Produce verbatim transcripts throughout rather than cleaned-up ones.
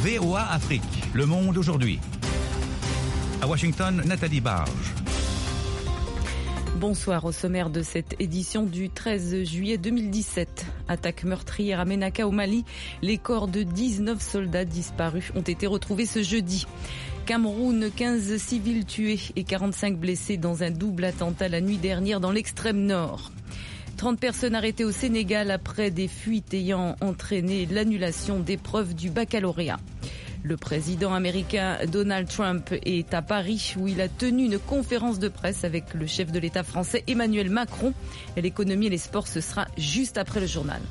V O A Afrique, Le Monde aujourd'hui. À Washington, Nathalie Barge. Bonsoir, au sommaire de cette édition du treize juillet deux mille dix-sept. Attaque meurtrière à Ménaka au Mali. Les corps de dix-neuf soldats disparus ont été retrouvés ce jeudi. Cameroun, quinze civils tués et quarante-cinq blessés dans un double attentat la nuit dernière dans l'extrême nord. trente personnes arrêtées au Sénégal après des fuites ayant entraîné l'annulation d'épreuves du baccalauréat. Le président américain Donald Trump est à Paris où il a tenu une conférence de presse avec le chef de l'État français Emmanuel Macron. Et l'économie et les sports, ce sera juste après le journal.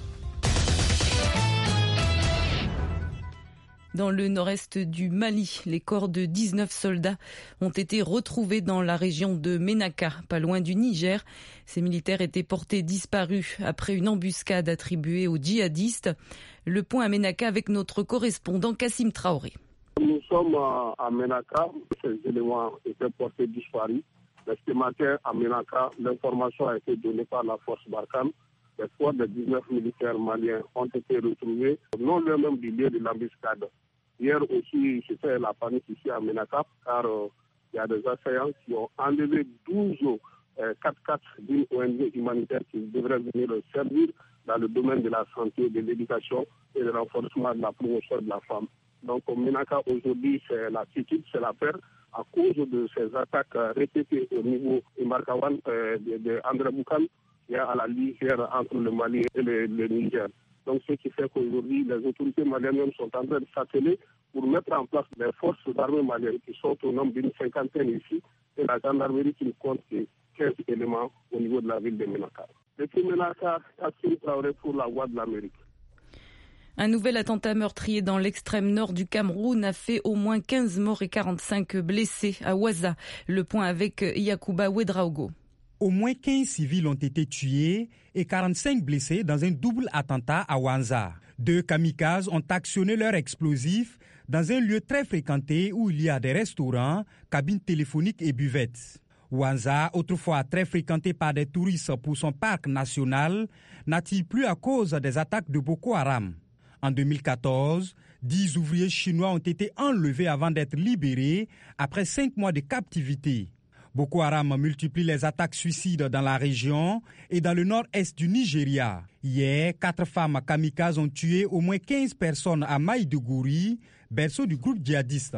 Dans le nord-est du Mali, les corps de dix-neuf soldats ont été retrouvés dans la région de Ménaka, pas loin du Niger. Ces militaires étaient portés disparus après une embuscade attribuée aux djihadistes. Le point à Ménaka avec notre correspondant Kassim Traoré. Nous sommes à Ménaka, ces éléments étaient portés disparus. Ce matin à Ménaka, l'information a été donnée par la force Barkhane. Les corps de dix-neuf militaires maliens ont été retrouvés non loin même du lieu de l'embuscade. Hier aussi, c'était la panique ici à Ménaka, car il euh, y a des assaillants qui ont enlevé douze euh, quatre-quatre d'une O N G humanitaire qui devraient venir servir dans le domaine de la santé, de l'éducation et de renforcement de la promotion de la femme. Donc Ménaka aujourd'hui, c'est la quiétude, c'est la peur à cause de ces attaques répétées au niveau de Markawan, euh, de, de André Boukan, qui est à la lisière entre le Mali et le, le Niger. Donc ce qui fait qu'aujourd'hui, les autorités maliennes sont en train de s'atteler pour mettre en place des forces armées maliennes qui sont au nombre d'une cinquantaine ici et la gendarmerie qui ne compte que quinze éléments au niveau de la ville de Ménaka. Depuis Ménaka, Kassim Traoré pour la Voix de l'Amérique. Un nouvel attentat meurtrier dans l'extrême nord du Cameroun a fait au moins quinze morts et quarante-cinq blessés à Ouaza. Le point avec Yacouba Ouedraogo. Au moins quinze civils ont été tués et quarante-cinq blessés dans un double attentat à Ouaza. Deux kamikazes ont actionné leurs explosifs dans un lieu très fréquenté où il y a des restaurants, cabines téléphoniques et buvettes. Ouaza, autrefois très fréquenté par des touristes pour son parc national, n'attire plus à cause des attaques de Boko Haram. En deux mille quatorze, dix ouvriers chinois ont été enlevés avant d'être libérés après cinq mois de captivité. Boko Haram multiplie les attaques suicides dans la région et dans le nord-est du Nigeria. Hier, quatre femmes kamikazes ont tué au moins quinze personnes à Maïdougouri, berceau du groupe djihadiste.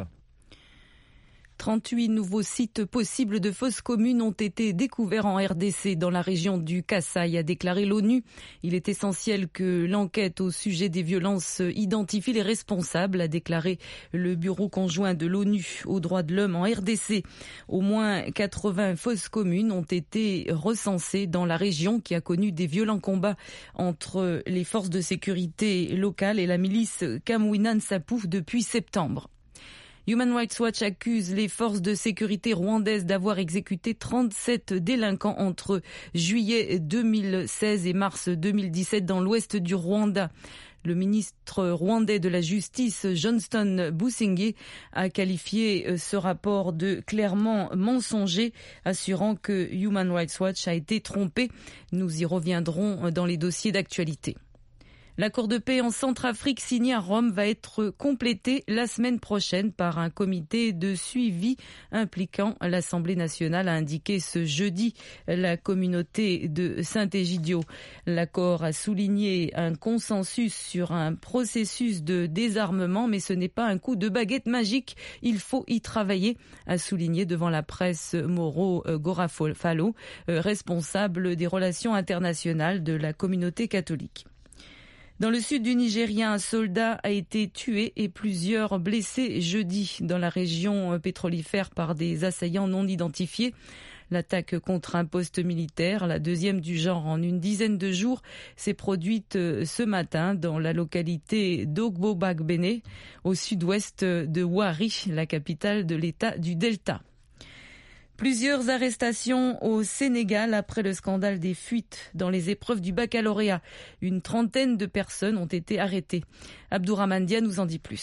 trente-huit nouveaux sites possibles de fausses communes ont été découverts en R D C dans la région du Kasaï, a déclaré l'ONU. Il est essentiel que l'enquête au sujet des violences identifie les responsables, a déclaré le bureau conjoint de l'ONU aux droits de l'homme en R D C. Au moins quatre-vingts fausses communes ont été recensées dans la région qui a connu des violents combats entre les forces de sécurité locales et la milice Kamwina Nsapu depuis septembre. Human Rights Watch accuse les forces de sécurité rwandaises d'avoir exécuté trente-sept délinquants entre juillet deux mille seize et mars deux mille dix-sept dans l'ouest du Rwanda. Le ministre rwandais de la Justice, Johnston Busingye, a qualifié ce rapport de clairement mensonger, assurant que Human Rights Watch a été trompé. Nous y reviendrons dans les dossiers d'actualité. L'accord de paix en Centrafrique signé à Rome va être complété la semaine prochaine par un comité de suivi impliquant l'Assemblée nationale, a indiqué ce jeudi la communauté de Saint-Égidio. L'accord a souligné un consensus sur un processus de désarmement, mais ce n'est pas un coup de baguette magique. Il faut y travailler, a souligné devant la presse Mauro Gorafalo, responsable des relations internationales de la communauté catholique. Dans le sud du Nigeria, un soldat a été tué et plusieurs blessés jeudi dans la région pétrolifère par des assaillants non identifiés. L'attaque contre un poste militaire, la deuxième du genre en une dizaine de jours, s'est produite ce matin dans la localité d'Ogbobagbene, au sud-ouest de Warri, la capitale de l'État du Delta. Plusieurs arrestations au Sénégal après le scandale des fuites dans les épreuves du baccalauréat. Une trentaine de personnes ont été arrêtées. Abdourahmane Dia nous en dit plus.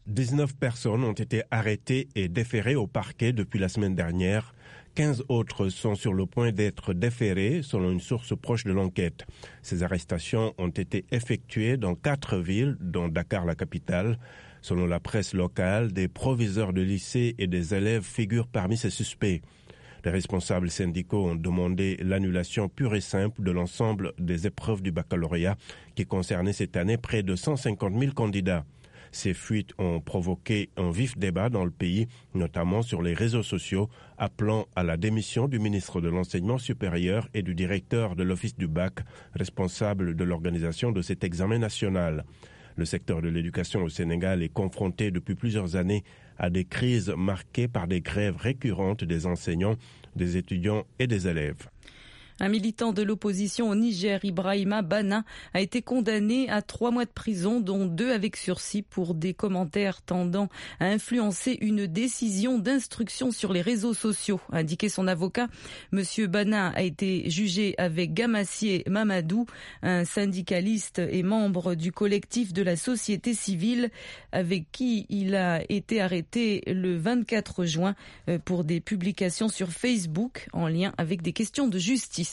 dix-neuf personnes ont été arrêtées et déférées au parquet depuis la semaine dernière. quinze autres sont sur le point d'être déférés, selon une source proche de l'enquête. Ces arrestations ont été effectuées dans quatre villes, dont Dakar, la capitale. Selon la presse locale, des proviseurs de lycées et des élèves figurent parmi ces suspects. Les responsables syndicaux ont demandé l'annulation pure et simple de l'ensemble des épreuves du baccalauréat qui concernaient cette année près de cent cinquante mille candidats. Ces fuites ont provoqué un vif débat dans le pays, notamment sur les réseaux sociaux, appelant à la démission du ministre de l'Enseignement supérieur et du directeur de l'Office du bac, responsable de l'organisation de cet examen national. Le secteur de l'éducation au Sénégal est confronté depuis plusieurs années à des crises marquées par des grèves récurrentes des enseignants, des étudiants et des élèves. Un militant de l'opposition au Niger, Ibrahima Bana, a été condamné à trois mois de prison, dont deux avec sursis, pour des commentaires tendant à influencer une décision d'instruction sur les réseaux sociaux, a indiqué son avocat. Monsieur Bana a été jugé avec Gamassier Mamadou, un syndicaliste et membre du collectif de la société civile, avec qui il a été arrêté le vingt-quatre juin pour des publications sur Facebook en lien avec des questions de justice.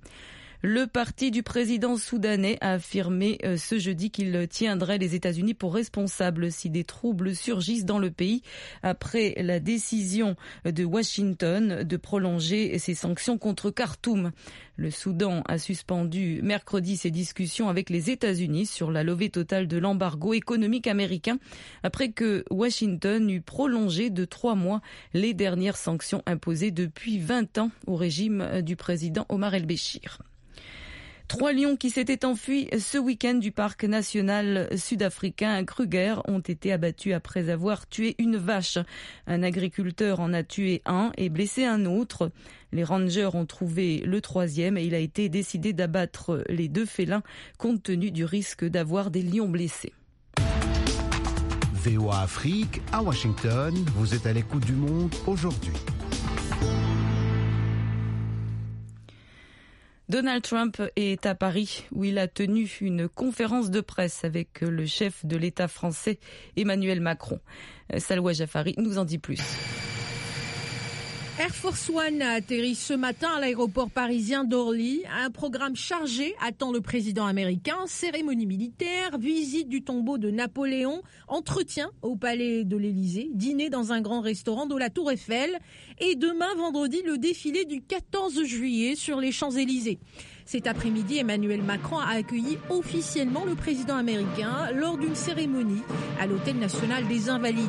Le parti du président soudanais a affirmé ce jeudi qu'il tiendrait les États-Unis pour responsables si des troubles surgissent dans le pays après la décision de Washington de prolonger ses sanctions contre Khartoum. Le Soudan a suspendu mercredi ses discussions avec les États-Unis sur la levée totale de l'embargo économique américain après que Washington eut prolongé de trois mois les dernières sanctions imposées depuis vingt ans au régime du président Omar el-Béchir. Trois lions qui s'étaient enfuis ce week-end du parc national sud-africain Kruger ont été abattus après avoir tué une vache. Un agriculteur en a tué un et blessé un autre. Les rangers ont trouvé le troisième et il a été décidé d'abattre les deux félins compte tenu du risque d'avoir des lions blessés. V O A Afrique, à Washington, vous êtes à l'écoute du monde aujourd'hui. Donald Trump est à Paris où il a tenu une conférence de presse avec le chef de l'État français Emmanuel Macron. Salwa Jafari nous en dit plus. Air Force One a atterri ce matin à l'aéroport parisien d'Orly. Un programme chargé attend le président américain. Cérémonie militaire, visite du tombeau de Napoléon, entretien au palais de l'Élysée, dîner dans un grand restaurant de la Tour Eiffel et demain vendredi le défilé du quatorze juillet sur les Champs-Élysées. Cet après-midi, Emmanuel Macron a accueilli officiellement le président américain lors d'une cérémonie à l'Hôtel National des Invalides.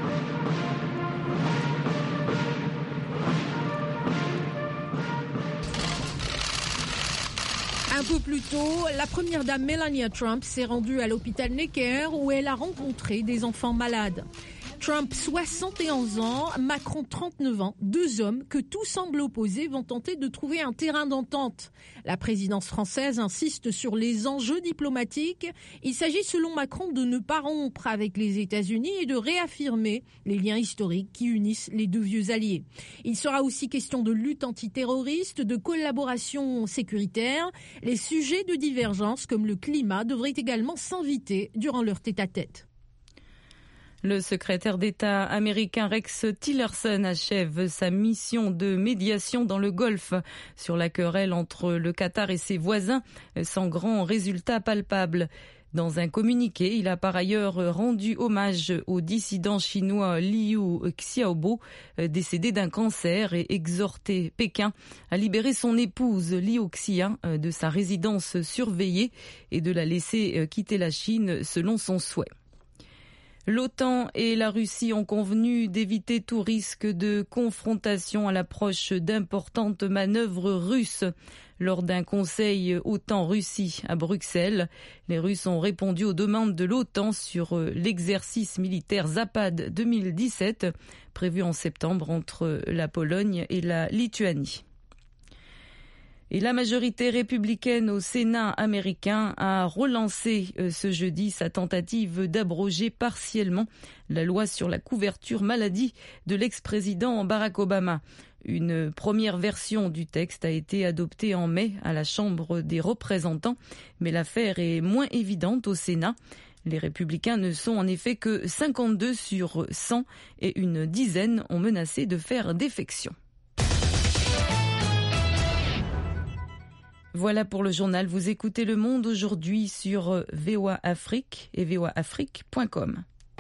Un peu plus tôt, la première dame Melania Trump s'est rendue à l'hôpital Necker où elle a rencontré des enfants malades. Trump, soixante et onze ans, Macron, trente-neuf ans, deux hommes que tout semble opposer vont tenter de trouver un terrain d'entente. La présidence française insiste sur les enjeux diplomatiques. Il s'agit selon Macron de ne pas rompre avec les États-Unis et de réaffirmer les liens historiques qui unissent les deux vieux alliés. Il sera aussi question de lutte antiterroriste, de collaboration sécuritaire. Les sujets de divergence comme le climat devraient également s'inviter durant leur tête-à-tête. Le secrétaire d'État américain Rex Tillerson achève sa mission de médiation dans le Golfe sur la querelle entre le Qatar et ses voisins, sans grand résultat palpable. Dans un communiqué, il a par ailleurs rendu hommage au dissident chinois Liu Xiaobo, décédé d'un cancer, et exhorté Pékin à libérer son épouse Liu Xia de sa résidence surveillée et de la laisser quitter la Chine selon son souhait. L'OTAN et la Russie ont convenu d'éviter tout risque de confrontation à l'approche d'importantes manœuvres russes. Lors d'un conseil OTAN-Russie à Bruxelles, les Russes ont répondu aux demandes de l'OTAN sur l'exercice militaire Zapad deux mille dix-sept, prévu en septembre entre la Pologne et la Lituanie. Et la majorité républicaine au Sénat américain a relancé ce jeudi sa tentative d'abroger partiellement la loi sur la couverture maladie de l'ex-président Barack Obama. Une première version du texte a été adoptée en mai à la Chambre des représentants, mais l'affaire est moins évidente au Sénat. Les Républicains ne sont en effet que cinquante-deux sur cent et une dizaine ont menacé de faire défection. Voilà pour le journal. Vous écoutez Le Monde aujourd'hui sur V O A Afrique et v o a afrique point com.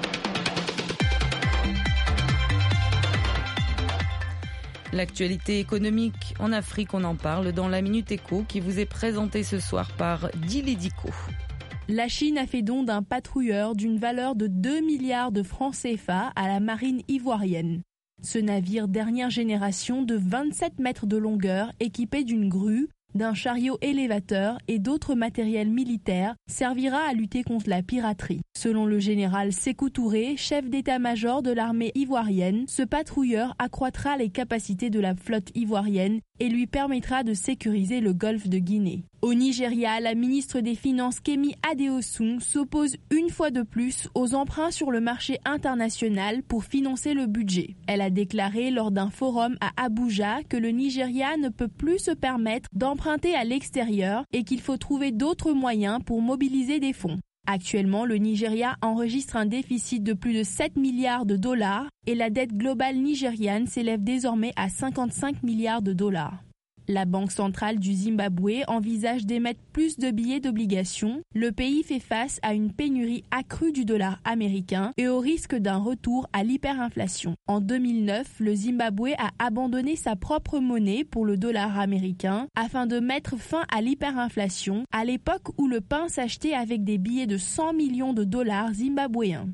L'actualité économique en Afrique, on en parle dans la Minute Éco qui vous est présentée ce soir par Dili Diko. La Chine a fait don d'un patrouilleur d'une valeur de deux milliards de francs C F A à la marine ivoirienne. Ce navire dernière génération de vingt-sept mètres de longueur, équipé d'une grue, d'un chariot élévateur et d'autres matériels militaires, servira à lutter contre la piraterie. Selon le général Sékou Touré, chef d'état-major de l'armée ivoirienne, ce patrouilleur accroîtra les capacités de la flotte ivoirienne et lui permettra de sécuriser le golfe de Guinée. Au Nigeria, la ministre des Finances Kemi Adeosun s'oppose une fois de plus aux emprunts sur le marché international pour financer le budget. Elle a déclaré lors d'un forum à Abuja que le Nigeria ne peut plus se permettre d'emprunter à l'extérieur et qu'il faut trouver d'autres moyens pour mobiliser des fonds. Actuellement, le Nigeria enregistre un déficit de plus de sept milliards de dollars et la dette globale nigériane s'élève désormais à cinquante-cinq milliards de dollars. La Banque centrale du Zimbabwe envisage d'émettre plus de billets d'obligation. Le pays fait face à une pénurie accrue du dollar américain et au risque d'un retour à l'hyperinflation. En deux mille neuf, le Zimbabwe a abandonné sa propre monnaie pour le dollar américain afin de mettre fin à l'hyperinflation à l'époque où le pain s'achetait avec des billets de cent millions de dollars zimbabwéens.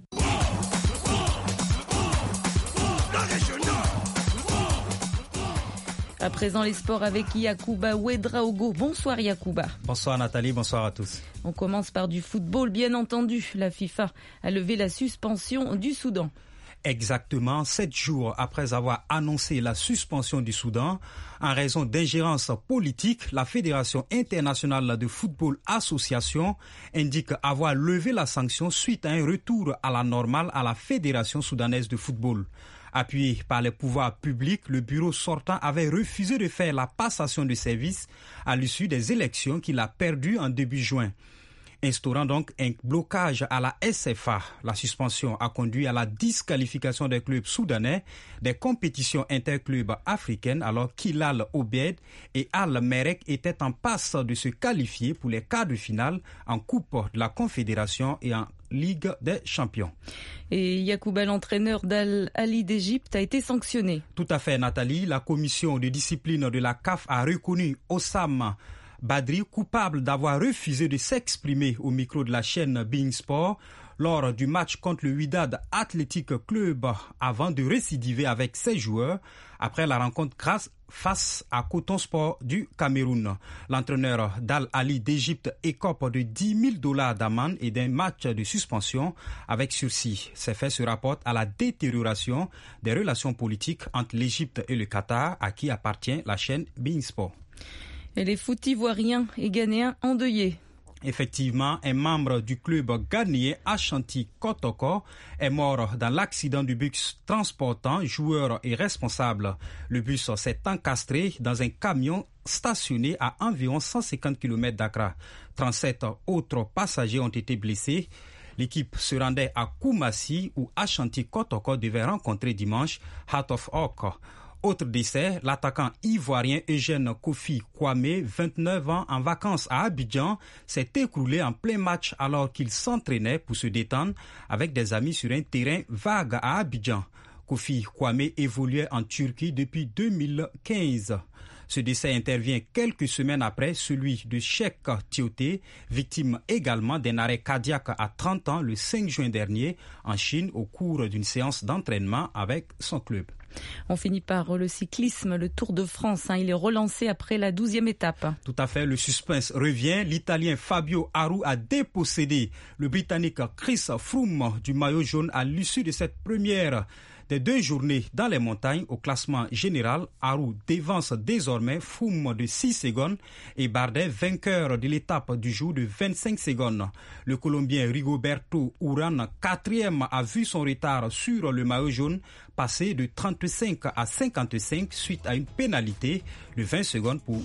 À présent, les sports avec Yacouba Ouedraogo. Bonsoir Yacouba. Bonsoir Nathalie, bonsoir à tous. On commence par du football, bien entendu. La FIFA a levé la suspension du Soudan. Exactement, sept jours après avoir annoncé la suspension du Soudan, en raison d'ingérence politique, la Fédération internationale de football association indique avoir levé la sanction suite à un retour à la normale à la Fédération soudanaise de football. Appuyé par les pouvoirs publics, le bureau sortant avait refusé de faire la passation de service à l'issue des élections qu'il a perdues en début juin. Instaurant donc un blocage à la S F A, la suspension a conduit à la disqualification des clubs soudanais des compétitions interclubs africaines alors qu'Hilal Obed et Al Merrek étaient en passe de se qualifier pour les quarts de finale en Coupe de la Confédération et en Ligue des Champions. Et Yacouba, l'entraîneur d'Al Ahly d'Égypte, a été sanctionné. Tout à fait, Nathalie. La commission de discipline de la C A F a reconnu Osam Badri coupable d'avoir refusé de s'exprimer au micro de la chaîne Bein Sport lors du match contre le Wydad Athletic Club avant de récidiver avec ses joueurs après la rencontre grâce face à Coton Sport du Cameroun. L'entraîneur d'Al Ahly d'Égypte écope de dix mille dollars d'amende et d'un match de suspension avec sursis. Ces faits se rapportent à la détérioration des relations politiques entre l'Égypte et le Qatar, à qui appartient la chaîne Bein Sport. Et les foot ivoiriens et ghanéens endeuillés. Effectivement, un membre du club ghanéen Ashanti Kotoko est mort dans l'accident du bus transportant joueurs et responsables. Le bus s'est encastré dans un camion stationné à environ cent cinquante kilomètres d'Accra. trente-sept autres passagers ont été blessés. L'équipe se rendait à Koumassi où Ashanti Kotoko devait rencontrer dimanche Heart of Oak. Autre décès, l'attaquant ivoirien Eugène Kofi Kwame, vingt-neuf ans, en vacances à Abidjan, s'est écroulé en plein match alors qu'il s'entraînait pour se détendre avec des amis sur un terrain vague à Abidjan. Kofi Kwame évoluait en Turquie depuis deux mille quinze. Ce décès intervient quelques semaines après celui de Cheikh Tioté, victime également d'un arrêt cardiaque à trente ans le cinq juin dernier en Chine au cours d'une séance d'entraînement avec son club. On finit par le cyclisme, le Tour de France. Hein, il est relancé après la douzième étape. Tout à fait, le suspense revient. L'Italien Fabio Aru a dépossédé le Britannique Chris Froome du maillot jaune à l'issue de cette première des deux journées dans les montagnes. Au classement général, Aru dévance désormais Froome de six secondes et Bardet, vainqueur de l'étape du jour, de vingt-cinq secondes. Le Colombien Rigoberto Urán, quatrième, a vu son retard sur le maillot jaune passer de trente-cinq à cinquante-cinq suite à une pénalité de vingt secondes pour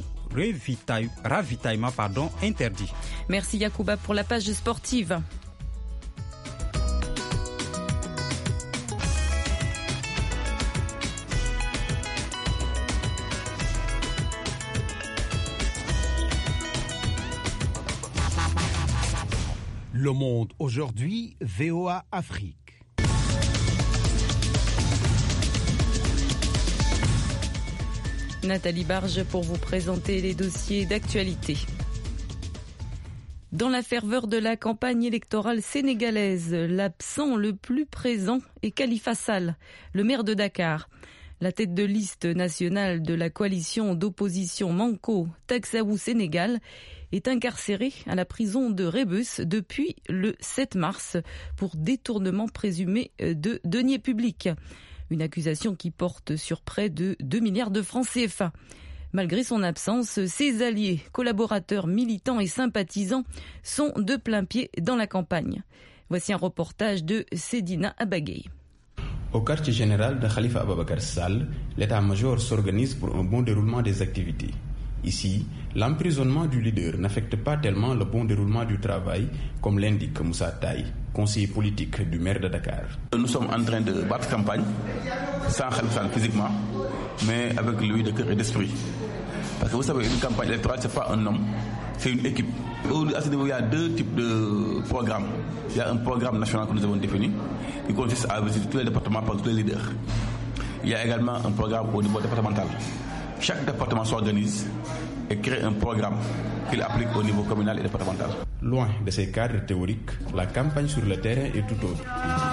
ravitaillement pardon, interdit. Merci Yacouba pour la page sportive. Le Monde aujourd'hui, V O A Afrique. Nathalie Barge pour vous présenter les dossiers d'actualité. Dans la ferveur de la campagne électorale sénégalaise, l'absent le plus présent est Khalifa Sall, le maire de Dakar. La tête de liste nationale de la coalition d'opposition Manko Taxawu Sénégal est incarcéré à la prison de Rebus depuis le sept mars pour détournement présumé de deniers publics. Une accusation qui porte sur près de deux milliards de francs C F A. Malgré son absence, ses alliés, collaborateurs, militants et sympathisants sont de plein pied dans la campagne. Voici un reportage de Sedina Abagay. Au quartier général de Khalifa Ababakar Sall, l'état-major s'organise pour un bon déroulement des activités. Ici, l'emprisonnement du leader n'affecte pas tellement le bon déroulement du travail, comme l'indique Moussa Taï, conseiller politique du maire de Dakar. Nous sommes en train de battre campagne, sans Khalifa Sall physiquement, mais avec lui de cœur et d'esprit. Parce que vous savez, une campagne électorale, ce n'est pas un homme, c'est une équipe. À ce niveau, il y a deux types de programmes. Il y a un programme national que nous avons défini, qui consiste à visiter tous les départements par tous les leaders. Il y a également un programme au niveau départemental. Chaque département s'organise et crée un programme qu'il applique au niveau communal et départemental. Loin de ces cadres théoriques, la campagne sur le terrain est tout autre.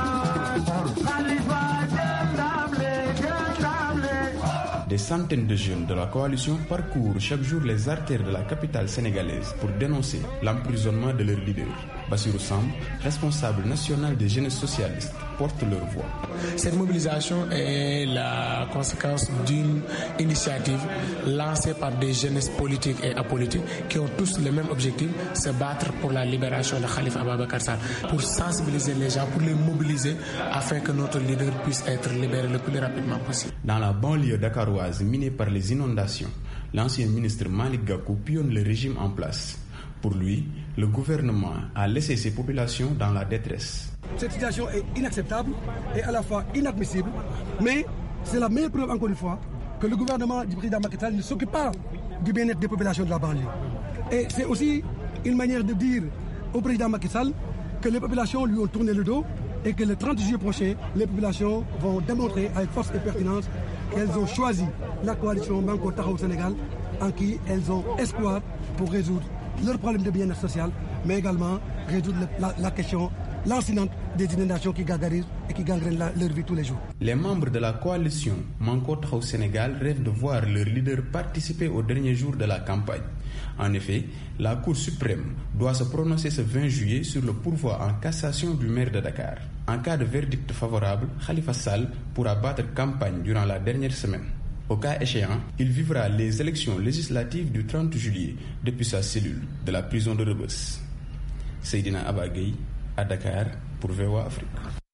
Des centaines de jeunes de la coalition parcourent chaque jour les artères de la capitale sénégalaise pour dénoncer l'emprisonnement de leur leader. Bassirou Samb, responsable national des jeunes socialistes, porte leur voix. Cette mobilisation est la conséquence d'une initiative lancée par des jeunes politiques et apolitiques qui ont tous le même objectif, se battre pour la libération de Khalifa Ababakar Sall, pour sensibiliser les gens, pour les mobiliser afin que notre leader puisse être libéré le plus rapidement possible. Dans la banlieue dakaroise minée par les inondations, l'ancien ministre Malick Gakou pionne le régime en place. Pour lui, le gouvernement a laissé ses populations dans la détresse. Cette situation est inacceptable et à la fois inadmissible, mais c'est la meilleure preuve, encore une fois, que le gouvernement du président Macky Sall ne s'occupe pas du bien-être des populations de la banlieue. Et c'est aussi une manière de dire au président Macky Sall que les populations lui ont tourné le dos et que le trente juillet prochain, les populations vont démontrer avec force et pertinence qu'elles ont choisi la coalition Manko Taxawu Sénégal en qui elles ont espoir pour résoudre leurs problèmes de bien-être social, mais également résoudre la, la question lancinante des inondations qui gargarisent et qui gangrènent la, leur vie tous les jours. Les membres de la coalition Manko Taxawu Sénégal rêvent de voir leur leader participer aux derniers jours de la campagne. En effet, la Cour suprême doit se prononcer ce vingt juillet sur le pourvoi en cassation du maire de Dakar. En cas de verdict favorable, Khalifa Sall pourra battre campagne durant la dernière semaine. Au cas échéant, il vivra les élections législatives du trente juillet depuis sa cellule de la prison de Rebus. Seydina Abagay à Dakar pour V O A Afrique.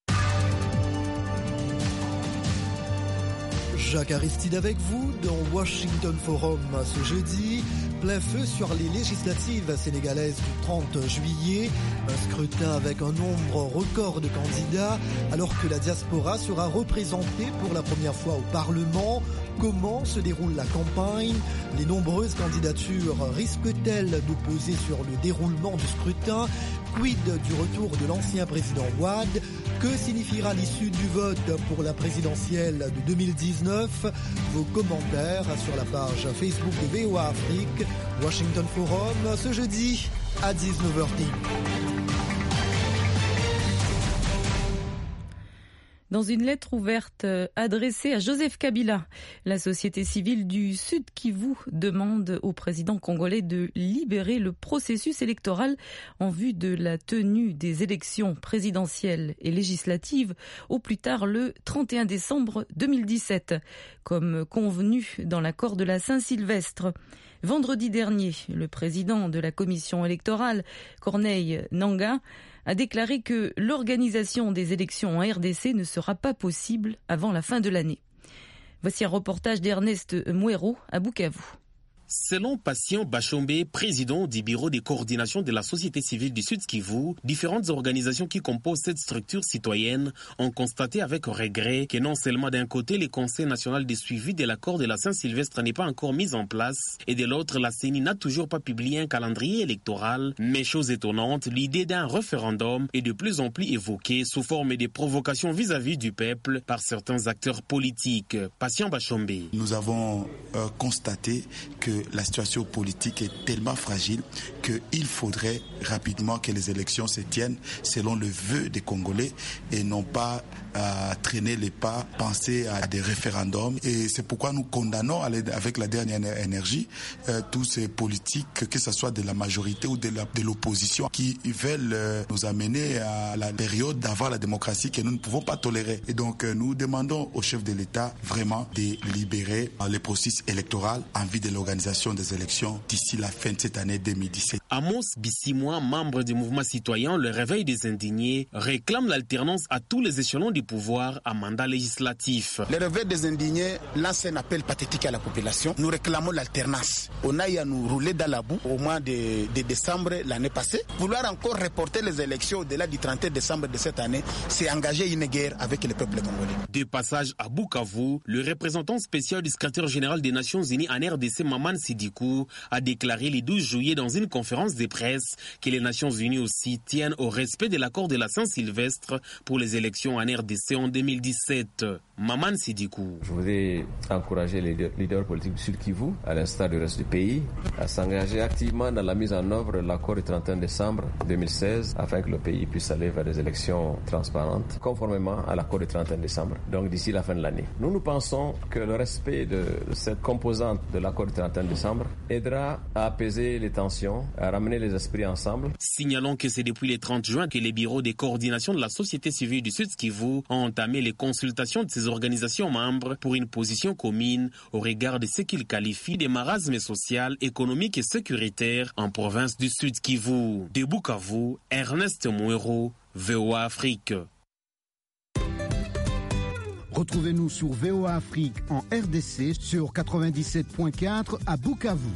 Jacques Aristide avec vous dans Washington Forum ce jeudi. Plein feu sur les législatives sénégalaises du trente juillet. Un scrutin avec un nombre record de candidats alors que la diaspora sera représentée pour la première fois au Parlement. Comment se déroule la campagne? Les nombreuses candidatures risquent-elles de peser sur le déroulement du scrutin? Quid du retour de l'ancien président Wade? Que signifiera l'issue du vote pour la présidentielle de deux mille dix-neuf? Vos commentaires sur la page Facebook de V O A Afrique. Washington Forum ce jeudi à dix-neuf heures dix. Dans une lettre ouverte adressée à Joseph Kabila, la société civile du Sud Kivu demande au président congolais de libérer le processus électoral en vue de la tenue des élections présidentielles et législatives au plus tard le trente et un décembre deux mille dix-sept, comme convenu dans l'accord de la Saint-Sylvestre. Vendredi dernier, le président de la commission électorale, Corneille Nangaa, a déclaré que l'organisation des élections en R D C ne sera pas possible avant la fin de l'année. Voici un reportage d'Ernest Mouero à Bukavu. Selon Patient Bachombe, président du bureau de coordination de la société civile du Sud Kivu, différentes organisations qui composent cette structure citoyenne ont constaté avec regret que non seulement d'un côté le Conseil national de suivi de l'accord de la Saint-Sylvestre n'est pas encore mis en place et de l'autre la C E N I n'a toujours pas publié un calendrier électoral, mais chose étonnante, l'idée d'un référendum est de plus en plus évoquée sous forme de provocation vis-à-vis du peuple par certains acteurs politiques. Patient Bachombe. Nous avons euh, constaté que la situation politique est tellement fragile qu'il faudrait rapidement que les élections se tiennent selon le vœu des Congolais et non pas à traîner les pas, penser à des référendums. Et c'est pourquoi nous condamnons avec la dernière énergie euh, tous ces politiques, que ce soit de la majorité ou de, la, de l'opposition, qui veulent euh, nous amener à la période d'avoir la démocratie que nous ne pouvons pas tolérer. Et donc euh, nous demandons au chef de l'État vraiment de libérer euh, les processus électoraux en vue de l'organisation des élections d'ici la fin de cette année deux mille dix-sept. Amos Bissimois, membre du mouvement citoyen Le Réveil des Indignés, réclame l'alternance à tous les échelons du pouvoir à mandat législatif. Le Réveil des Indignés lance un appel pathétique à la population. Nous réclamons l'alternance. On a eu à nous rouler dans la boue au mois de, de décembre l'année passée. Vouloir encore reporter les élections au-delà du trente et un décembre de cette année, c'est engager une guerre avec le peuple congolais. De passage à Bukavu, le représentant spécial du secrétaire général des Nations Unies en R D C, Maman Sidikou, a déclaré le douze juillet dans une conférence de presse que les Nations Unies aussi tiennent au respect de l'accord de la Saint-Sylvestre pour les élections en R D C en deux mille dix-sept. Maman Sidikou. Je voudrais encourager les leaders politiques du Sud Kivu, à l'instar du reste du pays, à s'engager activement dans la mise en œuvre de l'accord du trente et un décembre deux mille seize afin que le pays puisse aller vers des élections transparentes, conformément à l'accord du trente et un décembre, donc d'ici la fin de l'année. Nous, nous pensons que le respect de cette composante de l'accord du trente et un décembre aidera à apaiser les tensions, à ramener les esprits ensemble. Signalons que c'est depuis le trente juin que les bureaux de coordination de la société civile du Sud Kivu ont entamé les consultations de ces organisations membres pour une position commune au regard de ce qu'ils qualifient de marasme social, économique et sécuritaire en province du Sud Kivu. De Bukavu, Ernest Mouero, V O A Afrique. Retrouvez-nous sur V O A Afrique en R D C sur quatre-vingt-dix-sept point quatre à Bukavu.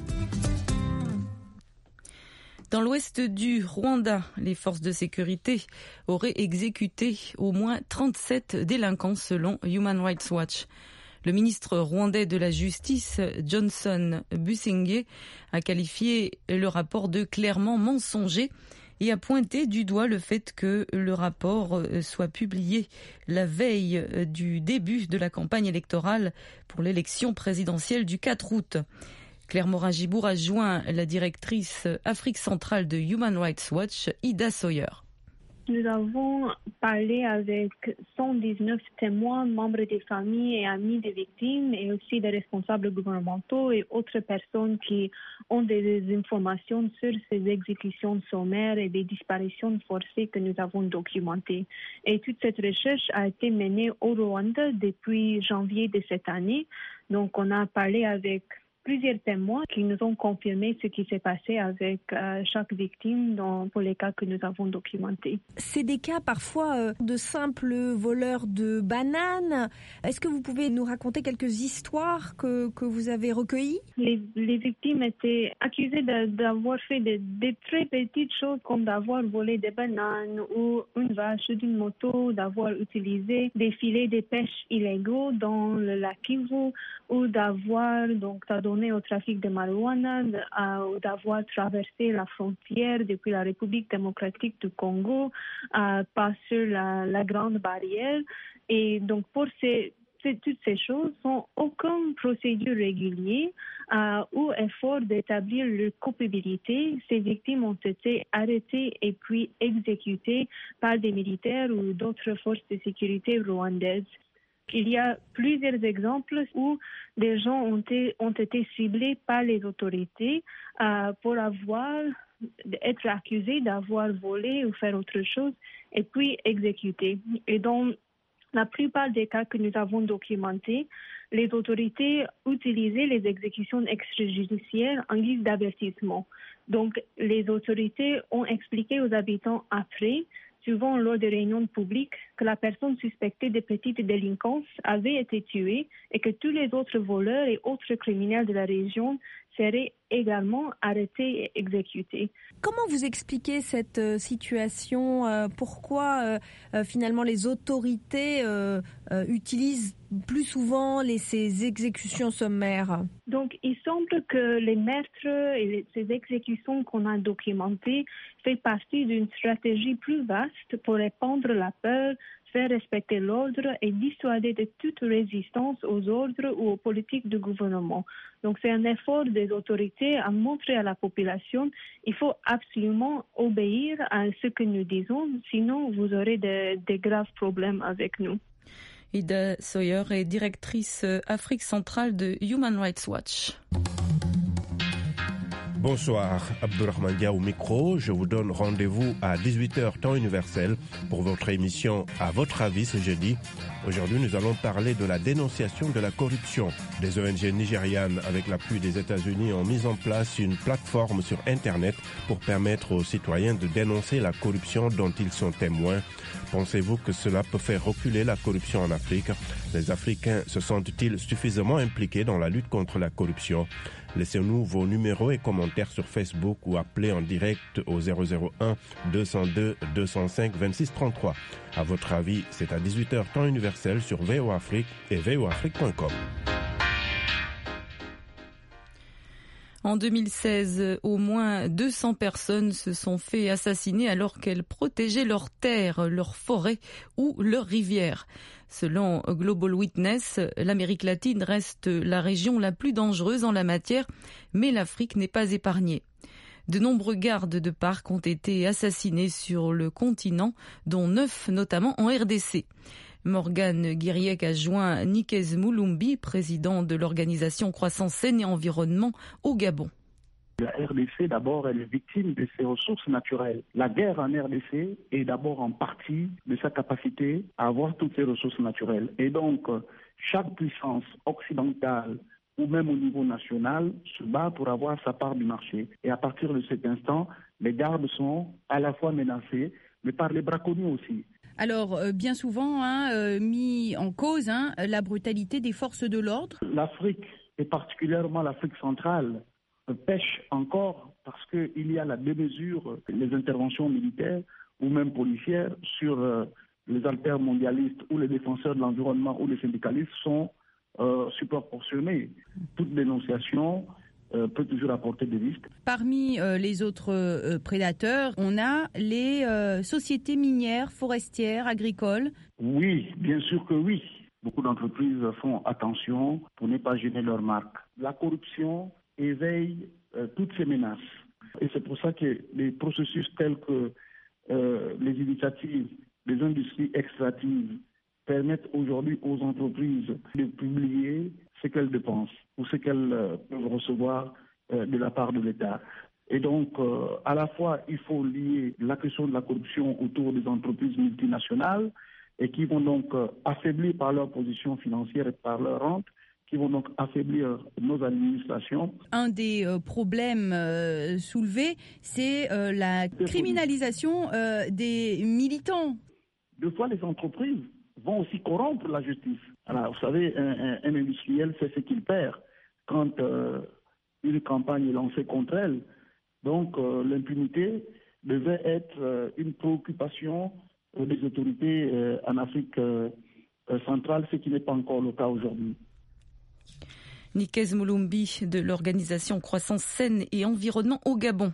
Dans l'ouest du Rwanda, les forces de sécurité auraient exécuté au moins trente-sept délinquants selon Human Rights Watch. Le ministre rwandais de la Justice, Johnson Busingye, a qualifié le rapport de clairement mensonger et a pointé du doigt le fait que le rapport soit publié la veille du début de la campagne électorale pour l'élection présidentielle du quatre août. Claire Morin-Gibour a joint la directrice Afrique centrale de Human Rights Watch, Ida Sawyer. Nous avons parlé avec cent dix-neuf témoins, membres des familles et amis des victimes et aussi des responsables gouvernementaux et autres personnes qui ont des informations sur ces exécutions sommaires et des disparitions forcées que nous avons documentées. Et toute cette recherche a été menée au Rwanda depuis janvier de cette année. Donc on a parlé avec plusieurs témoins qui nous ont confirmé ce qui s'est passé avec euh, chaque victime dans, pour les cas que nous avons documentés. C'est des cas parfois euh, de simples voleurs de bananes. Est-ce que vous pouvez nous raconter quelques histoires que, que vous avez recueillies? Les, les victimes étaient accusées de, d'avoir fait de, de très petites choses comme d'avoir volé des bananes ou une vache d'une moto, d'avoir utilisé des filets de pêche illégaux dans le lac Kivu ou d'avoir donc donné au trafic de marijuana, euh, d'avoir traversé la frontière depuis la République démocratique du Congo, euh, pas sur la, la grande barrière. Et donc pour ces, ces, toutes ces choses, sans aucune procédure régulière euh, ou effort d'établir leur culpabilité, ces victimes ont été arrêtées et puis exécutées par des militaires ou d'autres forces de sécurité rwandaises. Il y a plusieurs exemples où des gens ont été, ont été ciblés par les autorités euh, pour avoir, être accusés d'avoir volé ou faire autre chose et puis exécutés. Et dans la plupart des cas que nous avons documentés, les autorités utilisaient les exécutions extrajudiciaires en guise d'avertissement. Donc, les autorités ont expliqué aux habitants après souvent lors des réunions publiques, que la personne suspectée de petite délinquance avait été tuée et que tous les autres voleurs et autres criminels de la région seraient également arrêtés et exécutés. Comment vous expliquez cette euh, situation euh, Pourquoi euh, euh, finalement les autorités euh, euh, utilisent plus souvent les, ces exécutions sommaires? Donc, il semble que les meurtres et les, ces exécutions qu'on a documentées font partie d'une stratégie plus vaste pour répandre la peur, faire respecter l'ordre et dissuader de toute résistance aux ordres ou aux politiques du gouvernement. Donc, c'est un effort des autorités à montrer à la population il faut absolument obéir à ce que nous disons, sinon vous aurez de, de graves problèmes avec nous. Ida Sawyer est directrice Afrique centrale de Human Rights Watch. Bonsoir, Abdurrahman Dia au micro. Je vous donne rendez-vous à dix-huit heures temps universel pour votre émission À votre avis ce jeudi. Aujourd'hui, nous allons parler de la dénonciation de la corruption. Des O N G nigérianes, avec l'appui des États-Unis, ont mis en place une plateforme sur Internet pour permettre aux citoyens de dénoncer la corruption dont ils sont témoins. Pensez-vous que cela peut faire reculer la corruption en Afrique? Les Africains se sentent-ils suffisamment impliqués dans la lutte contre la corruption? Laissez-nous vos numéros et commentaires sur Facebook ou appelez en direct au zéro zéro un deux zéro deux deux zéro cinq vingt-six trente-trois. À votre avis, c'est à dix-huit heures temps universel sur V O A Afrique et v o afrique point com. En deux mille seize, au moins deux cents personnes se sont fait assassiner alors qu'elles protégeaient leurs terres, leurs forêts ou leurs rivières. Selon Global Witness, l'Amérique latine reste la région la plus dangereuse en la matière, mais l'Afrique n'est pas épargnée. De nombreux gardes de parc ont été assassinés sur le continent, dont neuf notamment en R D C. Morgane Guiriec a joint Nikez Moulumbi, président de l'organisation Croissance Saine et Environnement au Gabon. La R D C, d'abord, elle est victime de ses ressources naturelles. La guerre en R D C est d'abord en partie de sa capacité à avoir toutes ces ressources naturelles. Et donc, chaque puissance occidentale ou même au niveau national se bat pour avoir sa part du marché. Et à partir de cet instant, les gardes sont à la fois menacés, mais par les braconniers aussi. Alors, euh, bien souvent, hein, euh, mis en cause hein, la brutalité des forces de l'ordre. L'Afrique, et particulièrement l'Afrique centrale, pêche encore parce qu'il y a la démesure, les interventions militaires ou même policières sur euh, les altermondialistes ou les défenseurs de l'environnement ou les syndicalistes sont euh, surproportionnées. Toute dénonciation euh, peut toujours apporter des risques. Parmi euh, les autres euh, prédateurs, on a les euh, sociétés minières, forestières, agricoles. Oui, bien sûr que oui. Beaucoup d'entreprises font attention pour ne pas gêner leur marque. La corruption éveille euh, toutes ces menaces. Et c'est pour ça que les processus tels que euh, les initiatives des industries extractives permettent aujourd'hui aux entreprises de publier ce qu'elles dépensent ou ce qu'elles euh, peuvent recevoir euh, de la part de l'État. Et donc, euh, à la fois, il faut lier la question de la corruption autour des entreprises multinationales et qui vont donc euh, affaiblir par leur position financière et par leur rente, qui vont donc affaiblir nos administrations. Un des euh, problèmes euh, soulevés, c'est euh, la criminalisation euh, des militants. Deux fois, les entreprises vont aussi corrompre la justice. Alors, vous savez, un, un, un industriel sait ce qu'il perd quand euh, une campagne est lancée contre elle. Donc, euh, l'impunité devait être euh, une préoccupation euh, des autorités euh, en Afrique euh, centrale, ce qui n'est pas encore le cas aujourd'hui. Nikez Moulumbi de l'organisation Croissance Saine et Environnement au Gabon.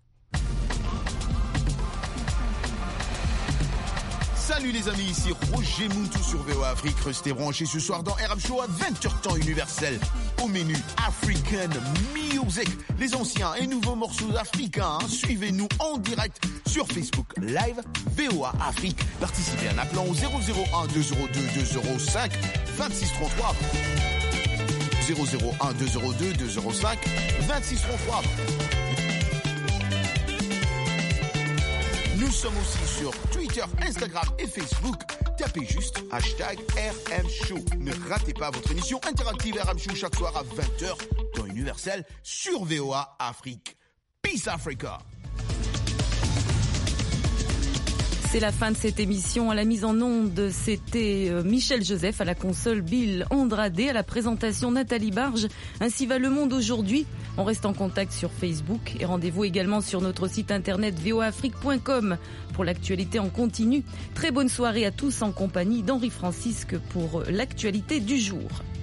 Salut les amis, ici Roger Moutou sur V O A Afrique. Restez branchés ce soir dans R M Show à vingt heures temps universel. Au menu African Music, les anciens et nouveaux morceaux africains. Suivez-nous en direct sur Facebook Live V O A Afrique. Participez en appelant au zéro zéro un deux zéro deux deux zéro cinq vingt-six trente-trois. zéro zéro un deux zéro deux deux zéro cinq vingt-six trente-trois. Nous sommes aussi sur Twitter, Instagram et Facebook. Tapez juste hashtag R M Show. Ne ratez pas votre émission interactive R M Show chaque soir à vingt heures, temps universel, sur V O A Afrique. Peace Africa. C'est la fin de cette émission. À la mise en onde, c'était Michel Joseph, à la console Bill Andrade, à la présentation Nathalie Barge. Ainsi va le monde aujourd'hui. On reste en contact sur Facebook et rendez-vous également sur notre site internet v o a afrique point com pour l'actualité en continu. Très bonne soirée à tous en compagnie d'Henri Francisque pour l'actualité du jour.